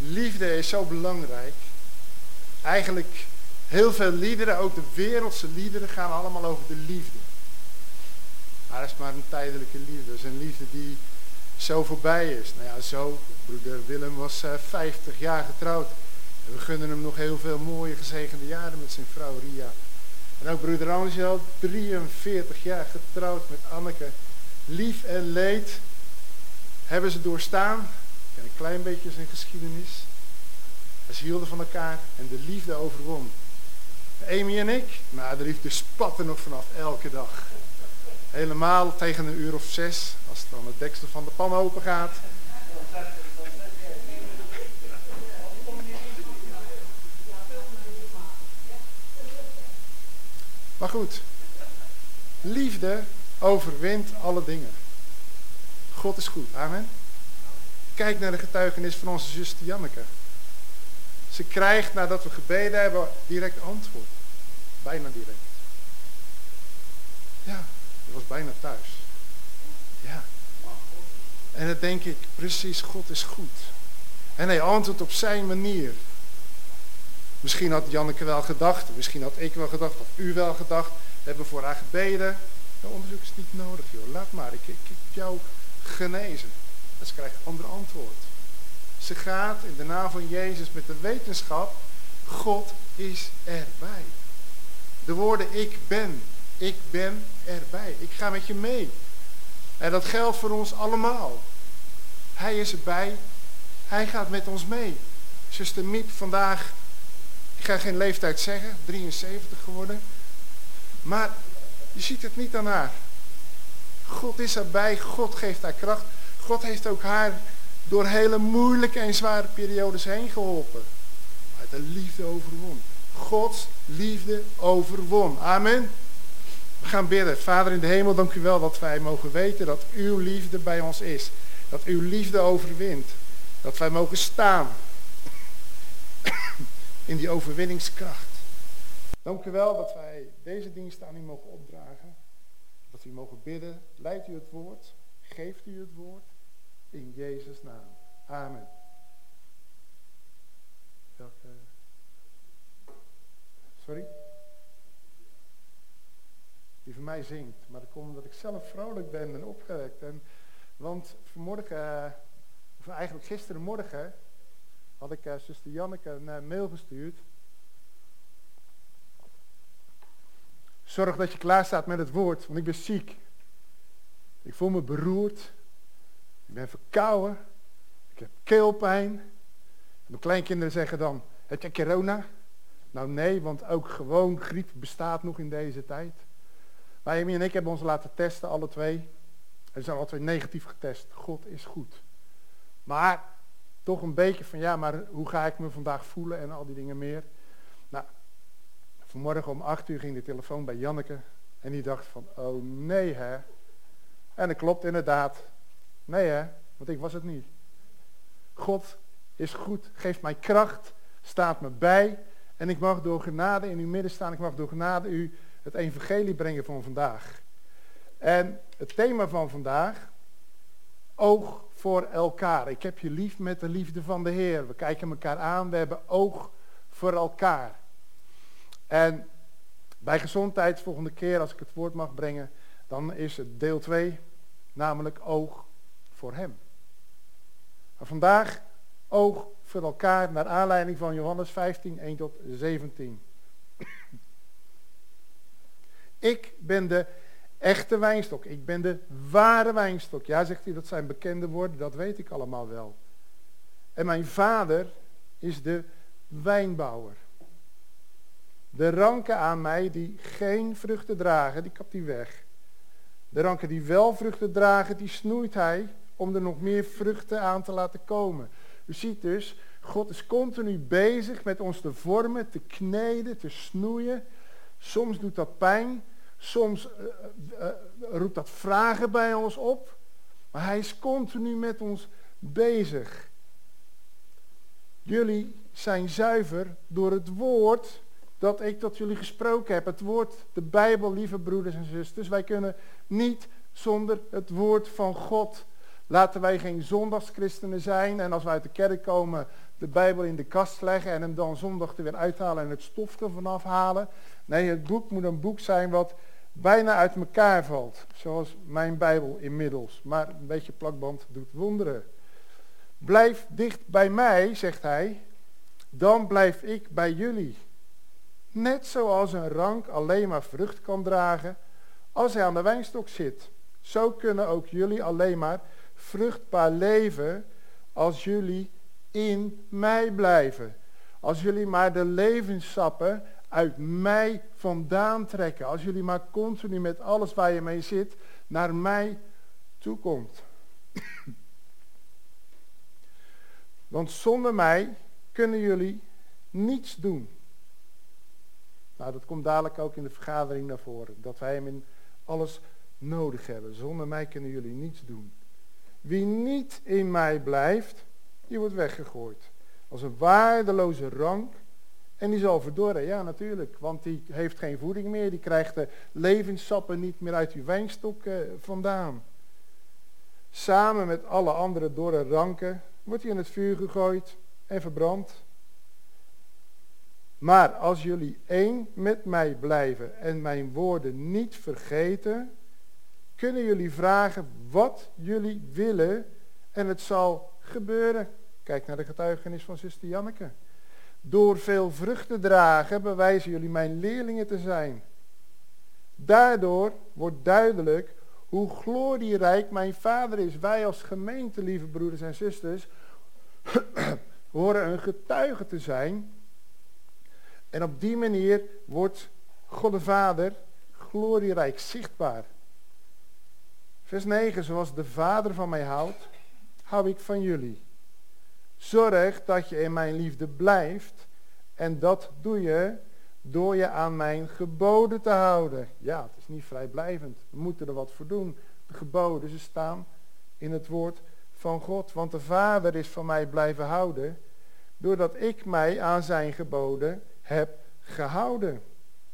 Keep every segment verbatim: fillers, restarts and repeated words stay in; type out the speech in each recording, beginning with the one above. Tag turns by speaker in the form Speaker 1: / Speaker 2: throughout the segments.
Speaker 1: Liefde is zo belangrijk. Eigenlijk heel veel liederen, ook de wereldse liederen, gaan allemaal over de liefde. Maar dat is maar een tijdelijke liefde. Dat is een liefde die zo voorbij is. Nou ja, zo. Broeder Willem was uh, vijftig jaar getrouwd. En we gunnen hem nog heel veel mooie gezegende jaren met zijn vrouw Ria. En ook broeder Angel, drieënveertig jaar getrouwd met Anneke. Lief en leed hebben ze doorstaan. Ik ken een klein beetje zijn geschiedenis. Ze hielden van elkaar en de liefde overwon. Amy en ik, nou de liefde spatte nog vanaf elke dag. Helemaal tegen een uur of zes, als dan het deksel van de pan open gaat. Maar goed, liefde overwint alle dingen. God is goed, amen. Kijk naar de getuigenis van onze zuster Janneke. Ze krijgt, nadat we gebeden hebben, direct antwoord. Bijna direct. Ja, dat was bijna thuis. Ja. En dan denk ik, precies, God is goed. En hij antwoordt op zijn manier. Misschien had Janneke wel gedacht, misschien had ik wel gedacht, of u wel gedacht. We hebben voor haar gebeden. Nou, onderzoek is niet nodig, joh. Laat maar, ik, ik, ik heb jou genezen. En ze krijgt een ander antwoord. Ze gaat in de naam van Jezus met de wetenschap, God is erbij. De woorden ik ben, ik ben erbij. Ik ga met je mee. En dat geldt voor ons allemaal. Hij is erbij, hij gaat met ons mee. Zuster Miep vandaag, ik ga geen leeftijd zeggen, drieënzeventig geworden. Maar je ziet het niet aan haar. God is erbij, God geeft haar kracht. God heeft ook haar door hele moeilijke en zware periodes heen geholpen. Maar de liefde overwon. Gods liefde overwon. Amen. We gaan bidden. Vader in de hemel, dank u wel dat wij mogen weten dat uw liefde bij ons is. Dat uw liefde overwint. Dat wij mogen staan in die overwinningskracht. Dank u wel dat wij deze dienst aan u mogen opdragen. Dat u mogen bidden. Leidt u het woord. Geeft u het woord. In Jezus' naam. Amen. Welke? Sorry? Die van mij zingt. Maar dat komt omdat ik zelf vrolijk ben en opgewekt. En, want vanmorgen, of eigenlijk gisterenmorgen, had ik uh, zuster Janneke een uh, mail gestuurd. Zorg dat je klaar staat met het woord, want ik ben ziek. Ik voel me beroerd. Ik ben verkouden. Ik heb keelpijn. Mijn kleinkinderen zeggen dan, heb je corona? Nou nee, want ook gewoon griep bestaat nog in deze tijd. Maar Amy en ik hebben ons laten testen, alle twee. En we zijn alle twee negatief getest. God is goed. Maar toch een beetje van, ja, maar hoe ga ik me vandaag voelen en al die dingen meer. Nou, vanmorgen om acht uur ging de telefoon bij Janneke. En die dacht van, oh nee hè. En dat klopt inderdaad. Nee hè, want ik was het niet. God is goed, geeft mij kracht, staat me bij. En ik mag door genade in uw midden staan. Ik mag door genade u het evangelie brengen van vandaag. En het thema van vandaag, oog voor elkaar. Ik heb je lief met de liefde van de Heer. We kijken elkaar aan, we hebben oog voor elkaar. En bij gezondheid, volgende keer als ik het woord mag brengen, dan is het deel twee, namelijk oog voor hem. Maar vandaag oog voor elkaar naar aanleiding van Johannes vijftien, één tot zeventien. Ik ben de echte wijnstok. Ik ben de ware wijnstok. Ja, zegt hij, dat zijn bekende woorden, dat weet ik allemaal wel. En mijn vader is de wijnbouwer. De ranken aan mij die geen vruchten dragen, die kapt hij weg. De ranken die wel vruchten dragen, die snoeit hij om er nog meer vruchten aan te laten komen. U ziet dus, God is continu bezig met ons te vormen, te kneden, te snoeien. Soms doet dat pijn, soms uh, uh, roept dat vragen bij ons op. Maar hij is continu met ons bezig. Jullie zijn zuiver door het woord dat ik tot jullie gesproken heb. Het woord, de Bijbel, lieve broeders en zusters. Wij kunnen niet zonder het woord van God. Laten wij geen zondagschristenen zijn. En als wij uit de kerk komen, de Bijbel in de kast leggen en hem dan zondag er weer uithalen en het stof er vanaf halen. Nee, het boek moet een boek zijn wat bijna uit elkaar valt. Zoals mijn Bijbel inmiddels. Maar een beetje plakband doet wonderen. Blijf dicht bij mij, zegt hij, dan blijf ik bij jullie. Net zoals een rank alleen maar vrucht kan dragen als hij aan de wijnstok zit. Zo kunnen ook jullie alleen maar vruchtbaar leven als jullie in mij blijven. Als jullie maar de levenssappen uit mij vandaan trekken. Als jullie maar continu met alles waar je mee zit naar mij toekomt. Want zonder mij kunnen jullie niets doen. Nou, dat komt dadelijk ook in de vergadering naar voren. Dat wij hem in alles nodig hebben. Zonder mij kunnen jullie niets doen. Wie niet in mij blijft, die wordt weggegooid. Als een waardeloze rank. En die zal verdorren. Ja, natuurlijk. Want die heeft geen voeding meer. Die krijgt de levenssappen niet meer uit uw wijnstok uh, vandaan. Samen met alle andere dorre ranken wordt hij in het vuur gegooid en verbrand. Maar als jullie één met mij blijven en mijn woorden niet vergeten, kunnen jullie vragen wat jullie willen en het zal gebeuren. Kijk naar de getuigenis van zuster Janneke. Door veel vrucht te dragen bewijzen jullie mijn leerlingen te zijn. Daardoor wordt duidelijk hoe glorierijk mijn Vader is. Wij als gemeente, lieve broeders en zusters, horen een getuige te zijn. En op die manier wordt God de Vader glorierijk zichtbaar. Vers negen, zoals de Vader van mij houdt, hou ik van jullie. Zorg dat je in mijn liefde blijft. En dat doe je door je aan mijn geboden te houden. Ja, het is niet vrijblijvend. We moeten er wat voor doen. De geboden, ze staan in het woord van God. Want de Vader is van mij blijven houden, doordat ik mij aan zijn geboden heb gehouden.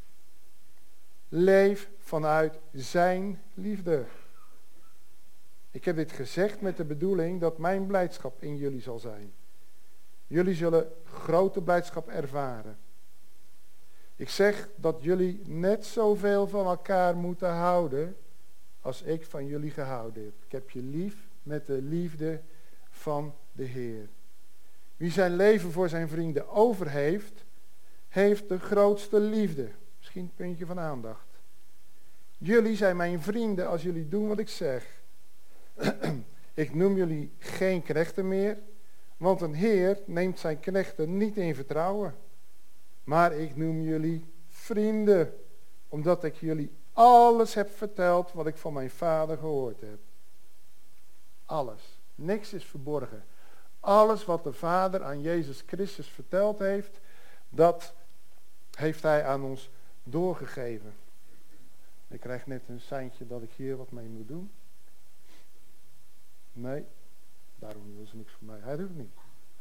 Speaker 1: Leef vanuit zijn liefde. Ik heb dit gezegd met de bedoeling dat mijn blijdschap in jullie zal zijn. Jullie zullen grote blijdschap ervaren. Ik zeg dat jullie net zoveel van elkaar moeten houden als ik van jullie gehouden heb. Ik heb je lief met de liefde van de Heer. Wie zijn leven voor zijn vrienden over heeft, heeft de grootste liefde. Misschien een puntje van aandacht. Jullie zijn mijn vrienden als jullie doen wat ik zeg. Ik noem jullie geen knechten meer, want een Heer neemt zijn knechten niet in vertrouwen. Maar ik noem jullie vrienden, omdat ik jullie alles heb verteld wat ik van mijn Vader gehoord heb. Alles. Niks is verborgen. Alles wat de Vader aan Jezus Christus verteld heeft, dat heeft hij aan ons doorgegeven. Ik krijg net een seintje dat ik hier wat mee moet doen. Nee, daarom wil ze niks van mij. Hij doet het niet.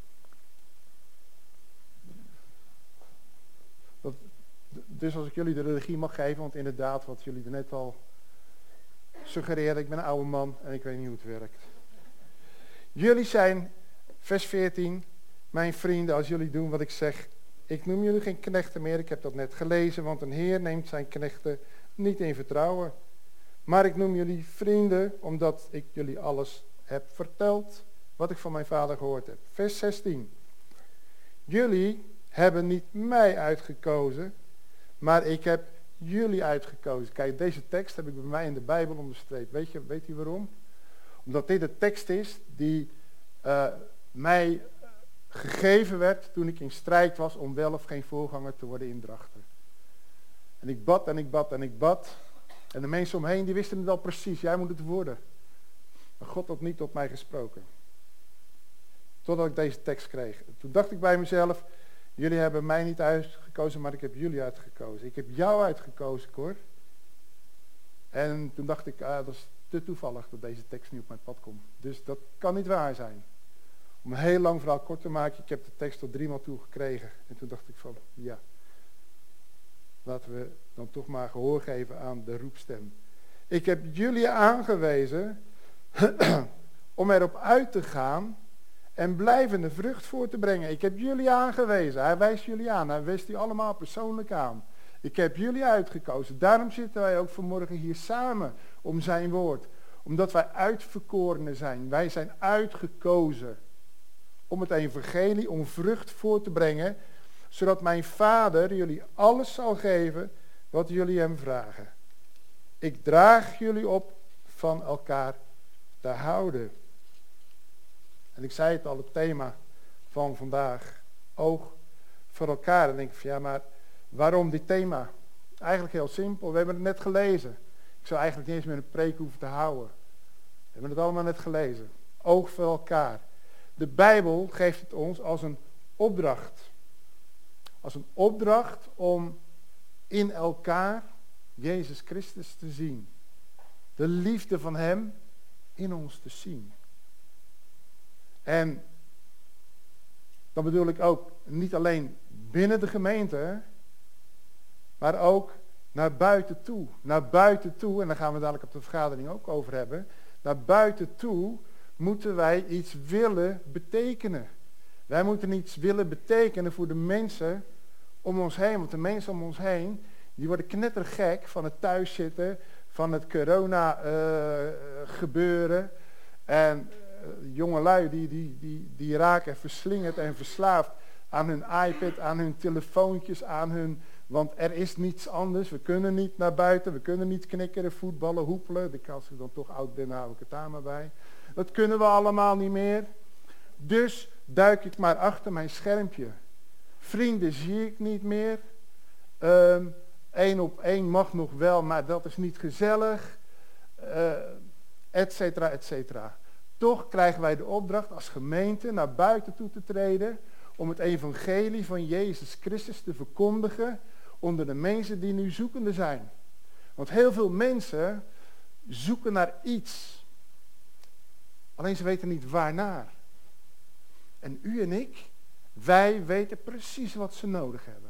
Speaker 1: Dat, dus als ik jullie de regie mag geven, want inderdaad, wat jullie er net al suggereerden, ik ben een oude man en ik weet niet hoe het werkt. Jullie zijn, vers veertien, mijn vrienden, als jullie doen wat ik zeg. Ik noem jullie geen knechten meer, ik heb dat net gelezen, want een Heer neemt zijn knechten niet in vertrouwen. Maar ik noem jullie vrienden, omdat ik jullie alles heb verteld, wat ik van mijn Vader gehoord heb. Vers zestien. Jullie hebben niet mij uitgekozen, maar ik heb jullie uitgekozen. Kijk, deze tekst heb ik bij mij in de Bijbel onderstreept. Weet je, weet u waarom? Omdat dit de tekst is die uh, mij gegeven werd toen ik in strijd was om wel of geen voorganger te worden in Drachten. En ik bad en ik bad en ik bad. En de mensen omheen die wisten het al precies. Jij moet het worden. Maar God had niet tot mij gesproken. Totdat ik deze tekst kreeg. Toen dacht ik bij mezelf, jullie hebben mij niet uitgekozen, maar ik heb jullie uitgekozen. Ik heb jou uitgekozen, Cor. En toen dacht ik, ah, dat is te toevallig dat deze tekst nu op mijn pad komt. Dus dat kan niet waar zijn. Om een heel lang verhaal kort te maken, ik heb de tekst tot driemaal toe gekregen. En toen dacht ik van, ja, laten we dan toch maar gehoor geven aan de roepstem. Ik heb jullie aangewezen om erop uit te gaan en blijvende vrucht voor te brengen. Ik heb jullie aangewezen. Hij wijst jullie aan. Hij wijst die allemaal persoonlijk aan. Ik heb jullie uitgekozen. Daarom zitten wij ook vanmorgen hier samen om zijn woord. Omdat wij uitverkorenen zijn. Wij zijn uitgekozen om het evangelie, om vrucht voor te brengen, zodat mijn Vader jullie alles zal geven wat jullie hem vragen. Ik draag jullie op van elkaar te houden. En ik zei het al, het thema van vandaag, oog voor elkaar. En dan denk ik van ja, maar waarom dit thema? Eigenlijk heel simpel, we hebben het net gelezen. Ik zou eigenlijk niet eens meer een preek hoeven te houden. We hebben het allemaal net gelezen. Oog voor elkaar. De Bijbel geeft het ons als een opdracht. Als een opdracht om in elkaar Jezus Christus te zien. De liefde van hem in ons te zien. En dan bedoel ik ook niet alleen binnen de gemeente, maar ook naar buiten toe. Naar buiten toe, en daar gaan we dadelijk op de vergadering ook over hebben. Naar buiten toe moeten wij iets willen betekenen. Wij moeten iets willen betekenen voor de mensen om ons heen. Want de mensen om ons heen, die worden knettergek van het thuiszitten, van het corona uh, gebeuren. En uh, jongelui die, die, die, die raken verslingerd en verslaafd aan hun iPad, aan hun telefoontjes, aan hun... Want er is niets anders. We kunnen niet naar buiten. We kunnen niet knikkeren, voetballen, hoepelen. Als ik dan toch oud ben, hou ik het daar maar bij. Dat kunnen we allemaal niet meer. Dus duik ik maar achter mijn schermpje. Vrienden zie ik niet meer. Um, Eén op één mag nog wel, maar dat is niet gezellig. Uh, et cetera, et cetera. Toch krijgen wij de opdracht als gemeente naar buiten toe te treden om het evangelie van Jezus Christus te verkondigen onder de mensen die nu zoekende zijn. Want heel veel mensen zoeken naar iets. Alleen ze weten niet waarnaar. En u en ik, wij weten precies wat ze nodig hebben.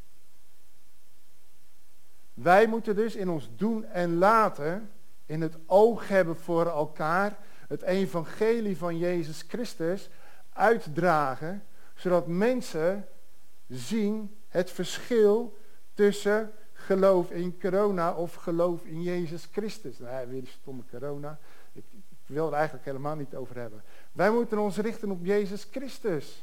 Speaker 1: Wij moeten dus in ons doen en laten, in het oog hebben voor elkaar, het evangelie van Jezus Christus uitdragen, zodat mensen zien het verschil tussen geloof in corona of geloof in Jezus Christus. Nou, weer die stomme corona. Ik, ik wil er eigenlijk helemaal niet over hebben. Wij moeten ons richten op Jezus Christus.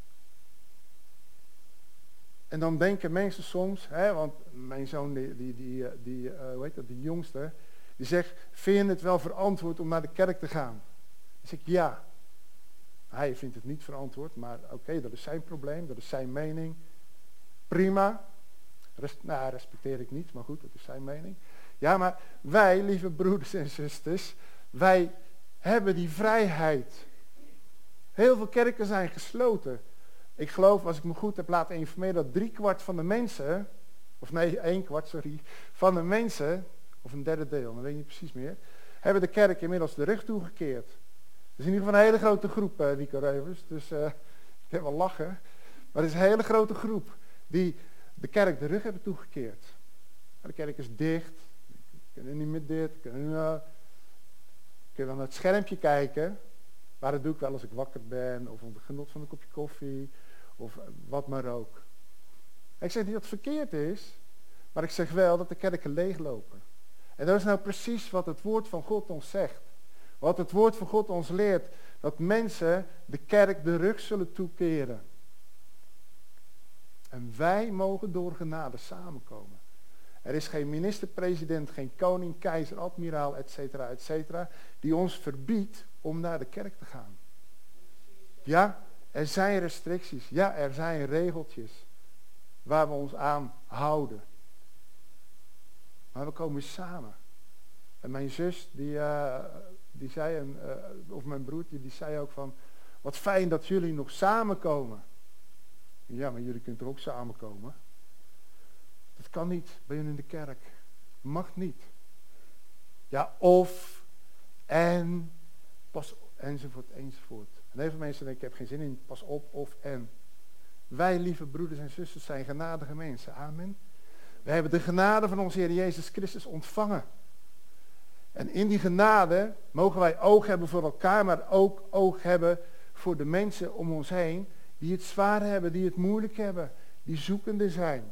Speaker 1: En dan denken mensen soms, hè, want mijn zoon, die, die, die, die uh, hoe heet dat, die jongste, die zegt, vind je het wel verantwoord om naar de kerk te gaan? Dan zeg ik, ja. Hij vindt het niet verantwoord, maar oké, okay, dat is zijn probleem, dat is zijn mening. Prima. Res, nou, respecteer ik niet, maar goed, dat is zijn mening. Ja, maar wij, lieve broeders en zusters, wij hebben die vrijheid. Heel veel kerken zijn gesloten. Ik geloof, als ik me goed heb laten informeren, dat drie kwart van de mensen, of nee, één kwart, sorry, van de mensen, of een derde deel, dat weet ik niet precies meer, hebben de kerk inmiddels de rug toegekeerd. Het is in ieder geval een hele grote groep, uh, Rico Reuvers, dus uh, ik heb wel lachen. Maar het is een hele grote groep die de kerk de rug hebben toegekeerd. De kerk is dicht, we kunnen niet meer dit, we kunnen, uh, kunnen wel naar het schermpje kijken, maar dat doe ik wel als ik wakker ben, of onder genot van een kopje koffie, of wat maar ook. Ik zeg niet dat het verkeerd is, maar ik zeg wel dat de kerken leeglopen. En dat is nou precies wat het woord van God ons zegt. Wat het woord van God ons leert, dat mensen de kerk de rug zullen toekeren. En wij mogen door genade samenkomen. Er is geen minister-president, geen koning, keizer, admiraal, et cetera, et cetera, die ons verbiedt om naar de kerk te gaan. Ja, er zijn restricties. Ja, er zijn regeltjes waar we ons aan houden. Maar we komen samen. En mijn zus, die, uh, die zei, een, uh, of mijn broertje, die zei ook van, wat fijn dat jullie nog samenkomen. Ja, maar jullie kunnen toch ook samenkomen? Dat kan niet bij jullie in de kerk. Mag niet. Ja, of, en, pas, enzovoort, enzovoort. En heel veel mensen denken, ik heb geen zin in, pas op, of, en. Wij, lieve broeders en zusters, zijn genadige mensen. Amen. We hebben de genade van onze Heer Jezus Christus ontvangen. En in die genade mogen wij oog hebben voor elkaar, maar ook oog hebben voor de mensen om ons heen die het zwaar hebben, die het moeilijk hebben, die zoekende zijn.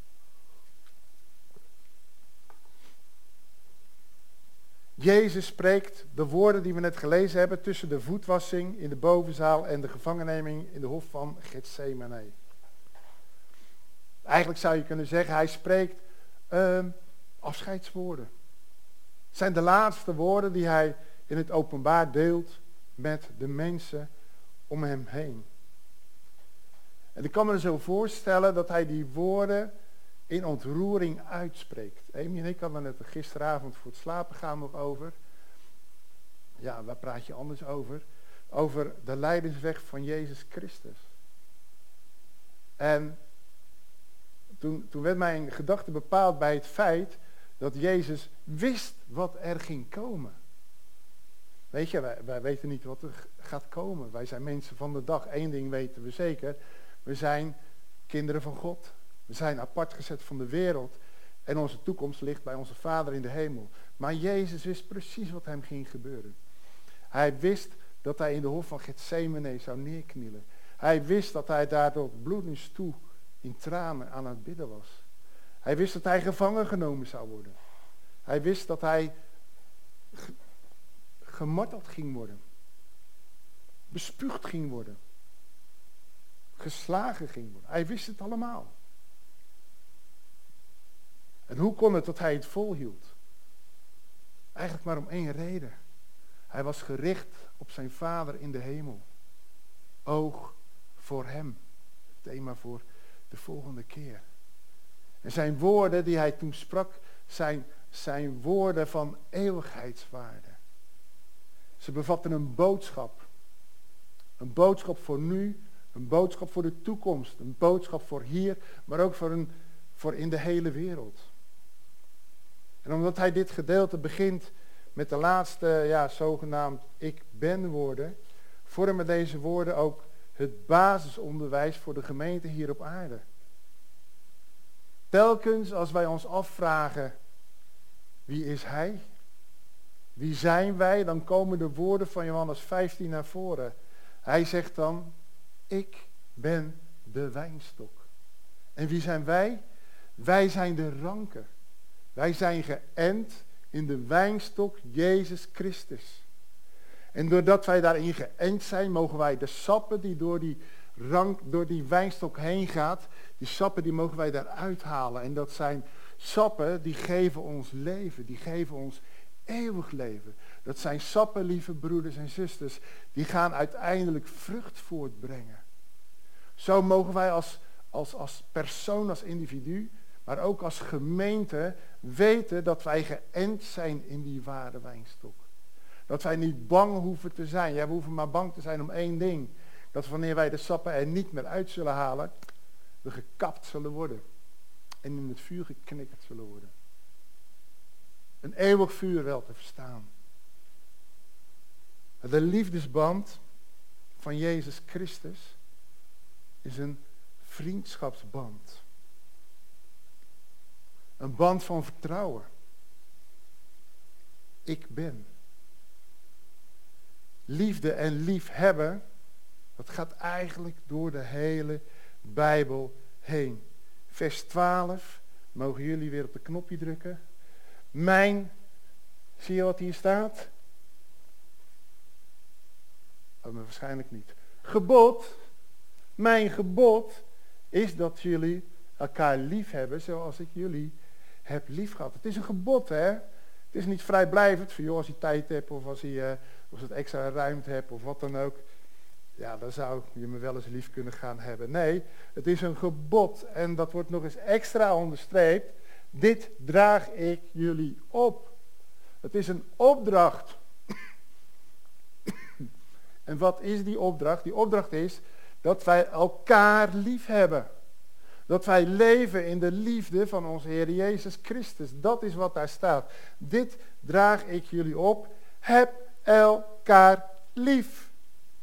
Speaker 1: Jezus spreekt de woorden die we net gelezen hebben tussen de voetwassing in de bovenzaal en de gevangenneming in de hof van Getsemane. Eigenlijk zou je kunnen zeggen, hij spreekt uh, afscheidswoorden. Het zijn de laatste woorden die hij in het openbaar deelt met de mensen om hem heen. En ik kan me er zo voorstellen dat hij die woorden in ontroering uitspreekt. Amy en ik hadden het er gisteravond voor het slapen gaan nog over. Ja, waar praat je anders over? Over de lijdensweg van Jezus Christus. En toen, toen werd mijn gedachte bepaald bij het feit dat Jezus wist wat er ging komen. Weet je, wij, wij weten niet wat er gaat komen. Wij zijn mensen van de dag. Eén ding weten we zeker. We zijn kinderen van God. We zijn apart gezet van de wereld. En onze toekomst ligt bij onze Vader in de hemel. Maar Jezus wist precies wat hem ging gebeuren. Hij wist dat hij in de hof van Getsemane zou neerknielen. Hij wist dat hij daardoor bloedens toe in tranen aan het bidden was. Hij wist dat hij gevangen genomen zou worden. Hij wist dat hij ge- gemarteld ging worden. Bespuugd ging worden. Geslagen ging worden. Hij wist het allemaal. En hoe kon het dat hij het volhield? Eigenlijk maar om één reden. Hij was gericht op zijn Vader in de hemel. Oog voor hem. Het thema voor de volgende keer. En zijn woorden die hij toen sprak, zijn, zijn woorden van eeuwigheidswaarde. Ze bevatten een boodschap. Een boodschap voor nu, een boodschap voor de toekomst, een boodschap voor hier, maar ook voor, een, voor in de hele wereld. En omdat hij dit gedeelte begint met de laatste, ja, zogenaamd ik ben woorden, vormen deze woorden ook het basisonderwijs voor de gemeente hier op aarde. Telkens als wij ons afvragen, wie is hij? Wie zijn wij? Dan komen de woorden van Johannes vijftien naar voren. Hij zegt dan, ik ben de wijnstok. En wie zijn wij? Wij zijn de ranken. Wij zijn geënt in de wijnstok Jezus Christus. En doordat wij daarin geënt zijn, mogen wij de sappen die door die, rank, door die wijnstok heen gaat, die sappen die mogen wij daaruit halen. En dat zijn sappen die geven ons leven, die geven ons eeuwig leven. Dat zijn sappen, lieve broeders en zusters, die gaan uiteindelijk vrucht voortbrengen. Zo mogen wij als, als, als persoon, als individu, maar ook als gemeente weten dat wij geënt zijn in die ware wijnstok. Dat wij niet bang hoeven te zijn. Ja, we hoeven maar bang te zijn om één ding. Dat wanneer wij de sappen er niet meer uit zullen halen, we gekapt zullen worden. En in het vuur geknikkerd zullen worden. Een eeuwig vuur wel te verstaan. De liefdesband van Jezus Christus is een vriendschapsband. Een band van vertrouwen. Ik ben. Liefde en liefhebben, dat gaat eigenlijk door de hele Bijbel heen. Vers twaalf, mogen jullie weer op de knopje drukken. Mijn, zie je wat hier staat? Oh, maar waarschijnlijk niet. Gebod, mijn gebod, is dat jullie elkaar lief hebben zoals ik jullie heb lief gehad. Het is een gebod, hè. Het is niet vrijblijvend, van joh, als je tijd hebt of als je, uh, als het extra ruimte hebt of wat dan ook. Ja, dan zou je me wel eens lief kunnen gaan hebben. Nee, het is een gebod en dat wordt nog eens extra onderstreept. Dit draag ik jullie op. Het is een opdracht. En wat is die opdracht? Die opdracht is dat wij elkaar lief hebben. Dat wij leven in de liefde van onze Heer Jezus Christus. Dat is wat daar staat. Dit draag ik jullie op. Heb elkaar lief.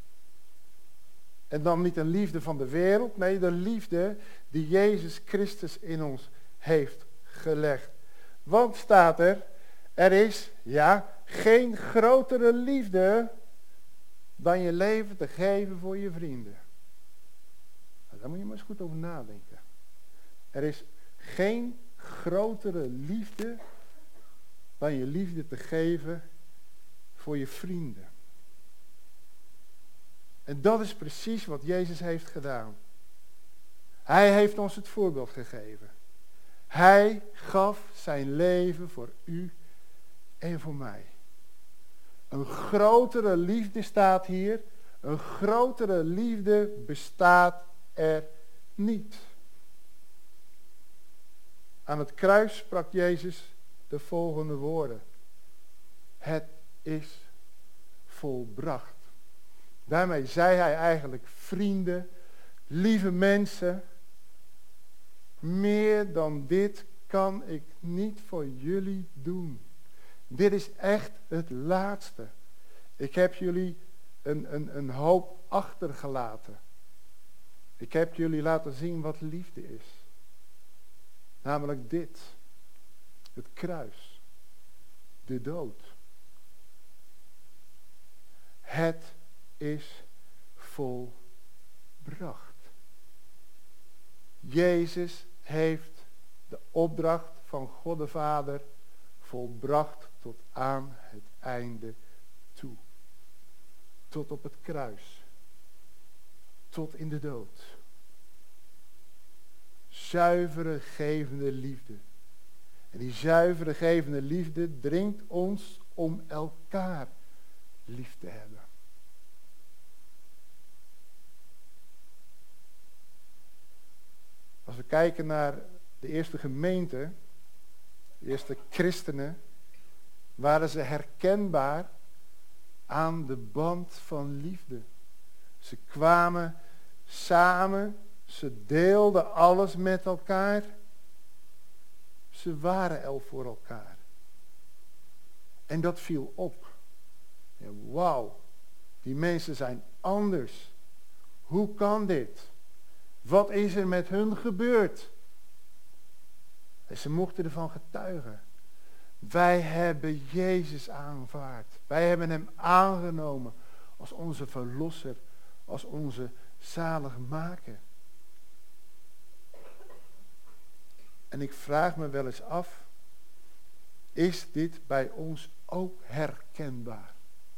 Speaker 1: En dan niet een liefde van de wereld. Nee, de liefde die Jezus Christus in ons heeft gelegd. Want staat er, er is, ja, geen grotere liefde dan je leven te geven voor je vrienden? Nou, daar moet je maar eens goed over nadenken. Er is geen grotere liefde dan je liefde te geven voor je vrienden. En dat is precies wat Jezus heeft gedaan. Hij heeft ons het voorbeeld gegeven. Hij gaf zijn leven voor u en voor mij. Een grotere liefde staat hier. Een grotere liefde bestaat er niet. Aan het kruis sprak Jezus de volgende woorden. Het is volbracht. Daarmee zei hij eigenlijk, vrienden, lieve mensen, meer dan dit kan ik niet voor jullie doen. Dit is echt het laatste. Ik heb jullie een, een, een hoop achtergelaten. Ik heb jullie laten zien wat liefde is. Namelijk dit. Het kruis. De dood. Het is volbracht. Jezus heeft de opdracht van God de Vader volbracht tot aan het einde toe. Tot op het kruis. Tot in de dood. Zuivere gevende liefde. En die zuivere gevende liefde dringt ons om elkaar lief te hebben. Als we kijken naar de eerste gemeente, de eerste christenen, waren ze herkenbaar aan de band van liefde. Ze kwamen samen, ze deelden alles met elkaar. Ze waren er voor elkaar. En dat viel op. Ja, wauw, die mensen zijn anders. Hoe kan dit? Wat is er met hun gebeurd? En ze mochten ervan getuigen. Wij hebben Jezus aanvaard. Wij hebben hem aangenomen als onze verlosser, als onze zaligmaker. En ik vraag me wel eens af, is dit bij ons ook herkenbaar?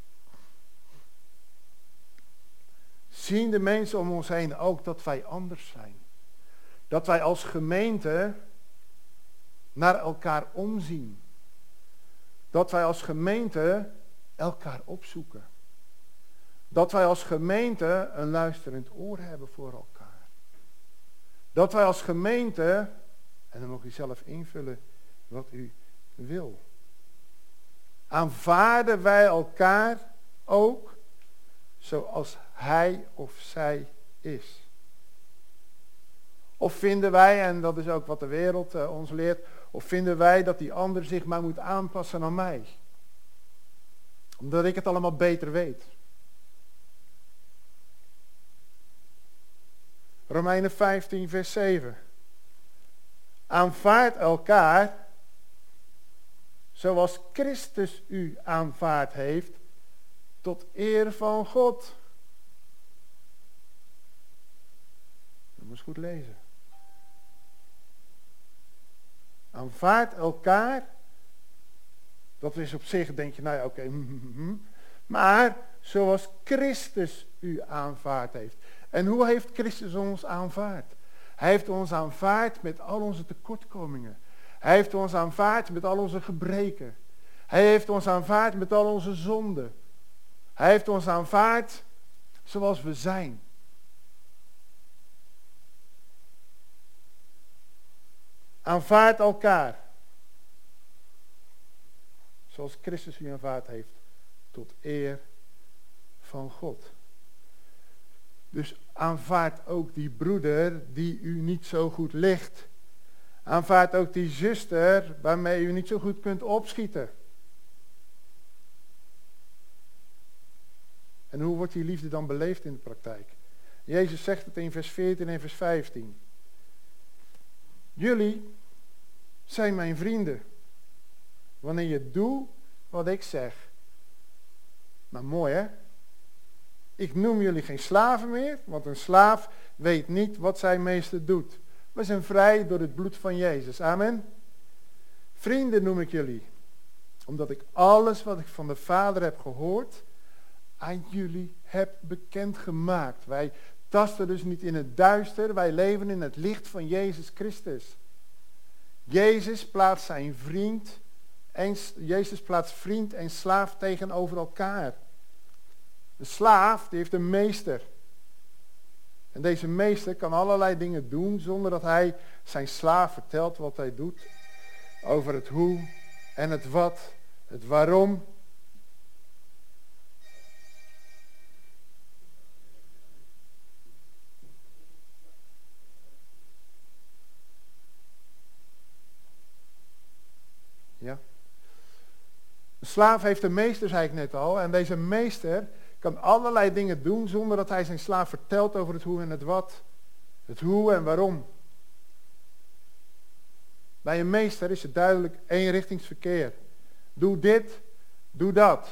Speaker 1: Zien de mensen om ons heen ook dat wij anders zijn? Dat wij als gemeente naar elkaar omzien. Dat wij als gemeente elkaar opzoeken. Dat wij als gemeente een luisterend oor hebben voor elkaar. Dat wij als gemeente, en dan mag u zelf invullen wat u wil. Aanvaarden wij elkaar ook zoals hij of zij is? Of vinden wij, en dat is ook wat de wereld uh, ons leert, of vinden wij dat die ander zich maar moet aanpassen aan mij? Omdat ik het allemaal beter weet. Romeinen vijftien vers zeven. Aanvaard elkaar zoals Christus u aanvaard heeft tot eer van God. Dat moet je goed lezen. Aanvaard elkaar. Dat is op zich, denk je, nou ja, oké. Okay, mm, mm, maar zoals Christus u aanvaard heeft. En hoe heeft Christus ons aanvaard? Hij heeft ons aanvaard met al onze tekortkomingen. Hij heeft ons aanvaard met al onze gebreken. Hij heeft ons aanvaard met al onze zonden. Hij heeft ons aanvaard zoals we zijn. Aanvaard elkaar. Zoals Christus u aanvaard heeft. Tot eer van God. Dus aanvaard ook die broeder die u niet zo goed ligt. Aanvaard ook die zuster waarmee u niet zo goed kunt opschieten. En hoe wordt die liefde dan beleefd in de praktijk? Jezus zegt het in vers veertien en vers vijftien. Jullie zijn mijn vrienden. Wanneer je doet wat ik zeg. Nou mooi hè? Ik noem jullie geen slaven meer, want een slaaf weet niet wat zijn meester doet. We zijn vrij door het bloed van Jezus. Amen. Vrienden noem ik jullie, omdat ik alles wat ik van de Vader heb gehoord, aan jullie heb bekendgemaakt. Wij tasten dus niet in het duister, wij leven in het licht van Jezus Christus. Jezus plaatst zijn vriend, en, Jezus plaatst vriend en slaaf tegenover elkaar. Een slaaf die heeft een meester. En deze meester kan allerlei dingen doen zonder dat hij zijn slaaf vertelt wat hij doet. Over het hoe en het wat, het waarom. Ja. Een slaaf heeft een meester, zei ik net al. En deze meester kan allerlei dingen doen zonder dat hij zijn slaaf vertelt over het hoe en het wat. Het hoe en waarom. Bij een meester is het duidelijk eenrichtingsverkeer. Doe dit, doe dat.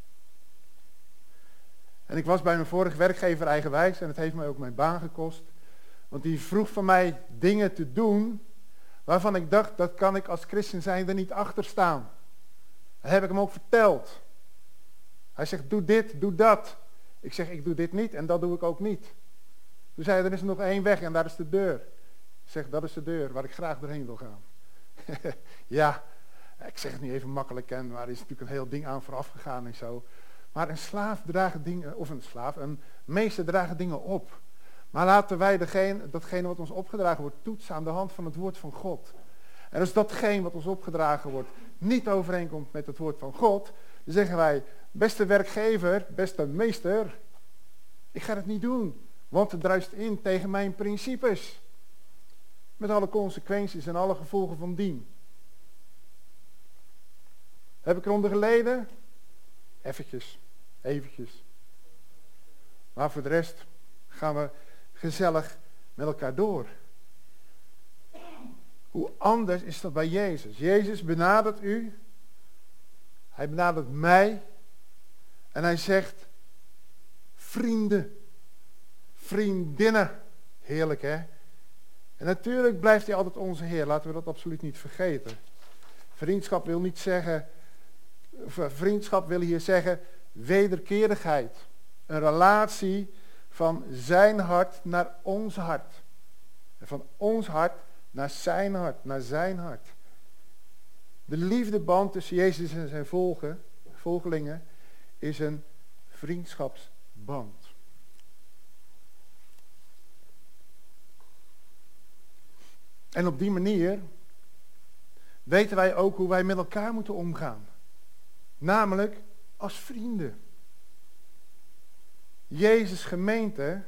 Speaker 1: En ik was bij mijn vorige werkgever eigenwijs en het heeft mij ook mijn baan gekost. Want die vroeg van mij dingen te doen waarvan ik dacht, dat kan ik als christen zijn er niet achter staan. Dat heb ik hem ook verteld. Hij zegt, doe dit, doe dat. Ik zeg, ik doe dit niet en dat doe ik ook niet. Toen zei hij, er is nog één weg en daar is de deur. Ik zeg, dat is de deur waar ik graag doorheen wil gaan. Ja, ik zeg het niet even makkelijk, en, maar er is natuurlijk een heel ding aan vooraf gegaan en zo. Maar een slaaf draagt dingen, of een slaaf, een meester draagt dingen op. Maar laten wij degene, datgene wat ons opgedragen wordt toetsen aan de hand van het woord van God. En als datgene wat ons opgedragen wordt niet overeenkomt met het woord van God, dan zeggen wij, beste werkgever, beste meester, ik ga het niet doen, want het druist in tegen mijn principes. Met alle consequenties en alle gevolgen van dien. Heb ik eronder geleden? Eventjes, eventjes. Maar voor de rest gaan we gezellig met elkaar door. Hoe anders is dat bij Jezus? Jezus benadert u. Hij benadert mij. En hij zegt, vrienden, vriendinnen. Heerlijk, hè? En natuurlijk blijft hij altijd onze Heer. Laten we dat absoluut niet vergeten. Vriendschap wil niet zeggen, vriendschap wil hier zeggen wederkerigheid. Een relatie van zijn hart naar ons hart. En van ons hart naar zijn hart, naar zijn hart. De liefdeband tussen Jezus en zijn volgen, volgelingen is een vriendschapsband. En op die manier weten wij ook hoe wij met elkaar moeten omgaan. Namelijk als vrienden. Jezus' gemeente,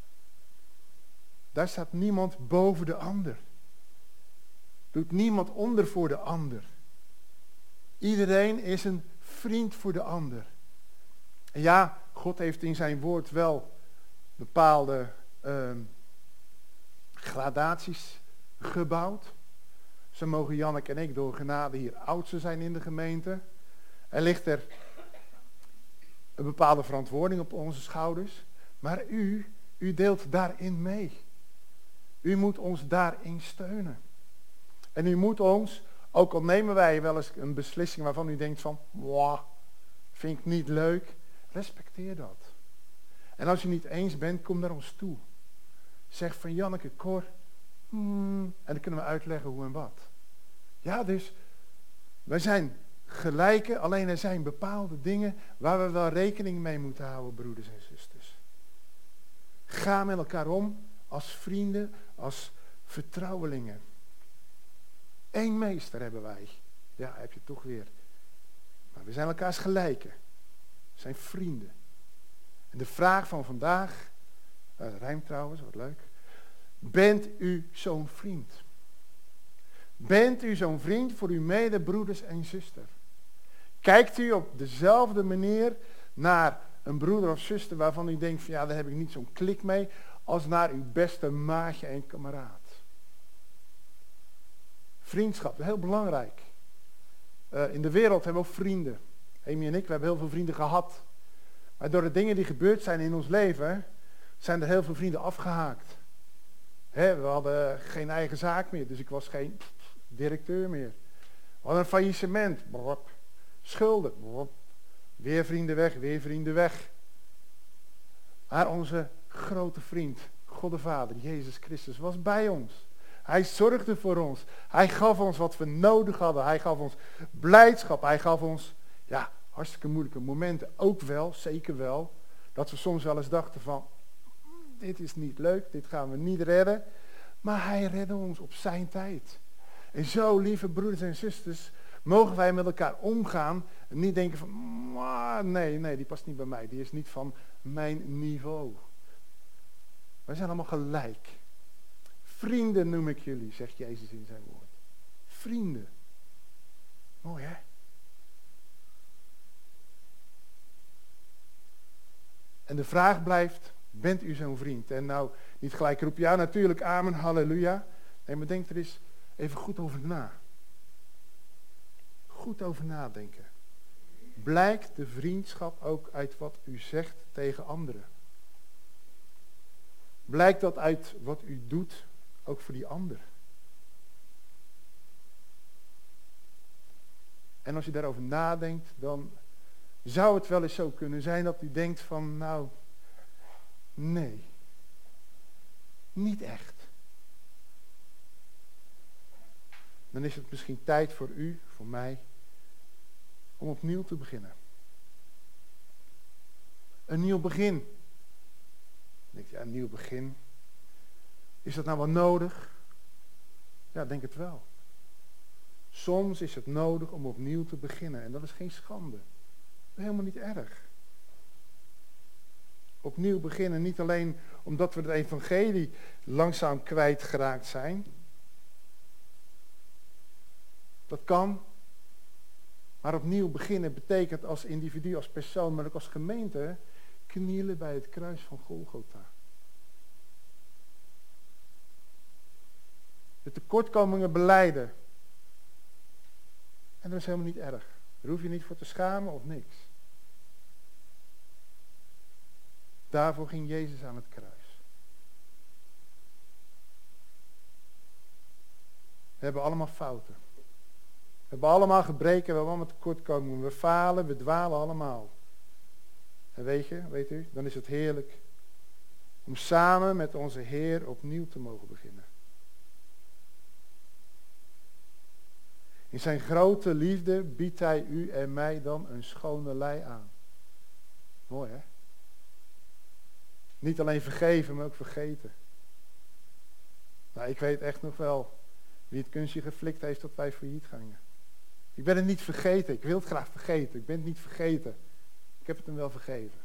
Speaker 1: daar staat niemand boven de ander. Doet niemand onder voor de ander. Iedereen is een vriend voor de ander. En ja, God heeft in zijn woord wel bepaalde uh, gradaties gebouwd. Zo mogen Janneke en ik door genade hier oudste zijn in de gemeente. Er ligt er een bepaalde verantwoording op onze schouders. Maar u, u deelt daarin mee. U moet ons daarin steunen. En u moet ons, ook al nemen wij wel eens een beslissing waarvan u denkt van, wow, vind ik niet leuk, respecteer dat. En als u niet eens bent, kom naar ons toe. Zeg van Janneke, Cor, hmm, en dan kunnen we uitleggen hoe en wat. Ja, dus wij zijn gelijke, alleen er zijn bepaalde dingen waar we wel rekening mee moeten houden, broeders en zusters. Ga met elkaar om als vrienden, als vertrouwelingen. Eén meester hebben wij. Ja, heb je toch weer. Maar we zijn elkaars gelijken. We zijn vrienden. En de vraag van vandaag, nou, dat rijmt trouwens, wat leuk. Bent u zo'n vriend? Bent u zo'n vriend voor uw medebroeders en zuster? Kijkt u op dezelfde manier naar een broeder of zuster waarvan u denkt van ja, daar heb ik niet zo'n klik mee, als naar uw beste maatje en kameraad? Vriendschap, heel belangrijk. Uh, in de wereld hebben we ook vrienden. Amy en ik, we hebben heel veel vrienden gehad. Maar door de dingen die gebeurd zijn in ons leven, zijn er heel veel vrienden afgehaakt. He, we hadden geen eigen zaak meer, dus ik was geen directeur meer. We hadden een faillissement. Brop. Schulden. Brop. Weer vrienden weg, weer vrienden weg. Maar onze grote vriend, God de Vader, Jezus Christus, was bij ons. Hij zorgde voor ons. Hij gaf ons wat we nodig hadden. Hij gaf ons blijdschap. Hij gaf ons, ja, hartstikke moeilijke momenten. Ook wel, zeker wel, dat we soms wel eens dachten van, dit is niet leuk, dit gaan we niet redden. Maar hij redde ons op zijn tijd. En zo, lieve broeders en zusters, mogen wij met elkaar omgaan en niet denken van, nee, nee, die past niet bij mij. Die is niet van mijn niveau. Wij zijn allemaal gelijk. Vrienden noem ik jullie, zegt Jezus in zijn woord. Vrienden. Mooi, hè? En de vraag blijft, bent u zo'n vriend? En nou, niet gelijk roep ja, natuurlijk, amen, halleluja. Nee, maar denk er eens even goed over na. Goed over nadenken. Blijkt de vriendschap ook uit wat u zegt tegen anderen? Blijkt dat uit wat u doet, ook voor die ander? En als je daarover nadenkt, dan zou het wel eens zo kunnen zijn dat u denkt van, nou, nee, niet echt. Dan is het misschien tijd voor u, voor mij, om opnieuw te beginnen. Een nieuw begin. Dan denk je, ja, een nieuw begin. Is dat nou wel nodig? Ja, denk het wel. Soms is het nodig om opnieuw te beginnen. En dat is geen schande. Dat is helemaal niet erg. Opnieuw beginnen, niet alleen omdat we het evangelie langzaam kwijtgeraakt zijn. Dat kan. Maar opnieuw beginnen betekent als individu, als persoon, maar ook als gemeente, knielen bij het kruis van Golgotha. De tekortkomingen belijden. En dat is helemaal niet erg. Daar hoef je niet voor te schamen of niks. Daarvoor ging Jezus aan het kruis. We hebben allemaal fouten. We hebben allemaal gebreken, we hebben allemaal tekortkomingen. We falen, we dwalen allemaal. En weet je, weet u, dan is het heerlijk om samen met onze Heer opnieuw te mogen beginnen. In zijn grote liefde biedt hij u en mij dan een schone lei aan. Mooi, hè? Niet alleen vergeven, maar ook vergeten. Nou, ik weet echt nog wel wie het kunstje geflikt heeft dat wij failliet gingen. Ik ben het niet vergeten. Ik wil het graag vergeten. Ik ben het niet vergeten. Ik heb het hem wel vergeven.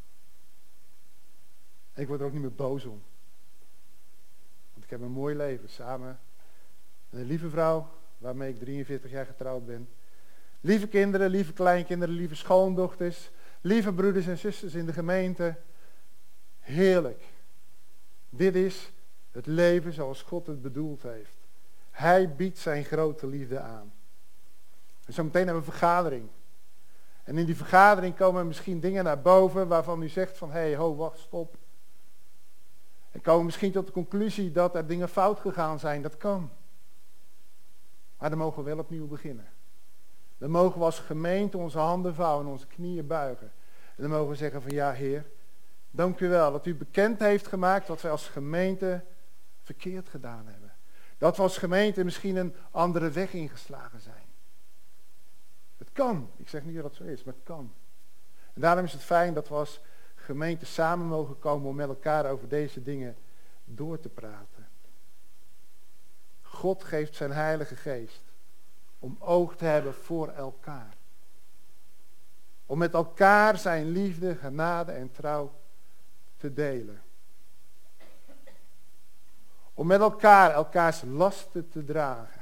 Speaker 1: En ik word er ook niet meer boos om. Want ik heb een mooi leven samen met een lieve vrouw, waarmee ik drieënveertig jaar getrouwd ben. Lieve kinderen, lieve kleinkinderen, lieve schoondochters, lieve broeders en zusters in de gemeente. Heerlijk. Dit is het leven zoals God het bedoeld heeft. Hij biedt zijn grote liefde aan. En zo meteen hebben we een vergadering. En in die vergadering komen misschien dingen naar boven waarvan u zegt van, hé, hey, ho, wacht, stop. En komen misschien tot de conclusie dat er dingen fout gegaan zijn. Dat kan. Maar dan mogen we wel opnieuw beginnen. Dan mogen we als gemeente onze handen vouwen en onze knieën buigen. En dan mogen we zeggen van, ja, Heer, dank u wel dat u bekend heeft gemaakt wat wij als gemeente verkeerd gedaan hebben. Dat we als gemeente misschien een andere weg ingeslagen zijn. Het kan. Ik zeg niet dat het zo is, maar het kan. En daarom is het fijn dat we als gemeente samen mogen komen om met elkaar over deze dingen door te praten. God geeft zijn Heilige Geest om oog te hebben voor elkaar. Om met elkaar zijn liefde, genade en trouw te delen. Om met elkaar elkaars lasten te dragen.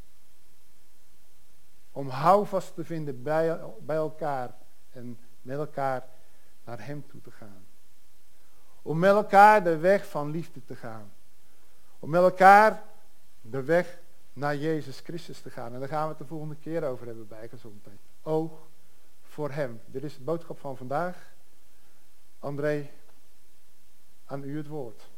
Speaker 1: Om houvast te vinden bij, bij elkaar en met elkaar naar hem toe te gaan. Om met elkaar de weg van liefde te gaan. Om met elkaar de weg naar Jezus Christus te gaan. En daar gaan we het de volgende keer over hebben bij gezondheid. Oog voor hem. Dit is de boodschap van vandaag. André, aan u het woord.